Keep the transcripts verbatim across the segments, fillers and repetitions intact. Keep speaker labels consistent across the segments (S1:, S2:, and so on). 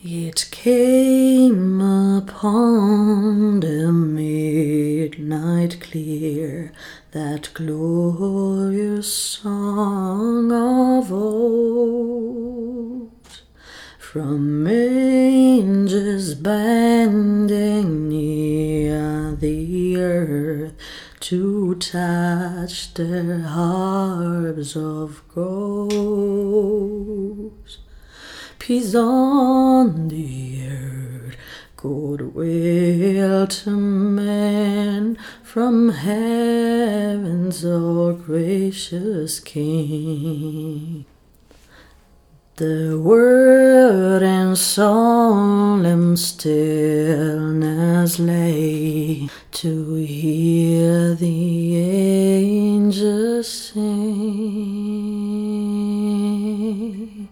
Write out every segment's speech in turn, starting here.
S1: It came upon the midnight clear, that glorious song of old, from angels bending near the earth to touch their harps of gold. Peace on the earth, goodwill to men, from heaven's all gracious King. The word in solemn stillness lay, to hear the angels sing.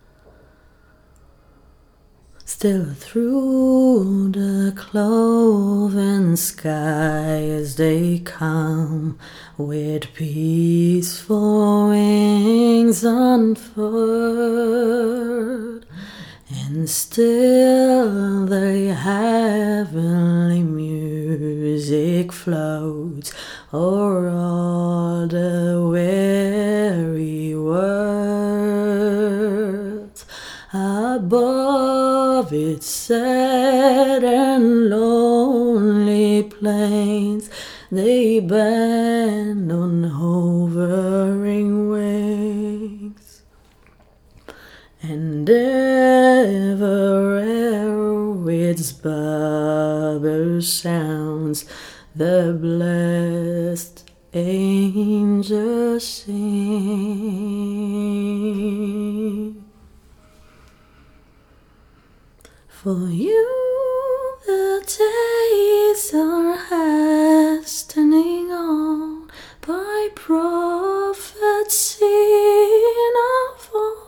S1: Still through the cloven skies they come, with peaceful wings unfurled, and still the heavenly music floats o'er all the weary world. Above its sad and lonely plains they bend on hovering wings, and ever ere its bubble sounds, the blessed angels sing. For you the days are hastening on, by prophecy of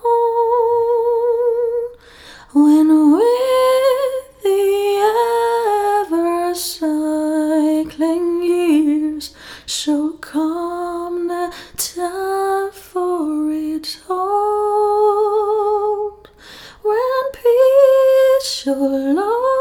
S1: old, when with the ever-cycling years shall come the time for it all, when peace shall love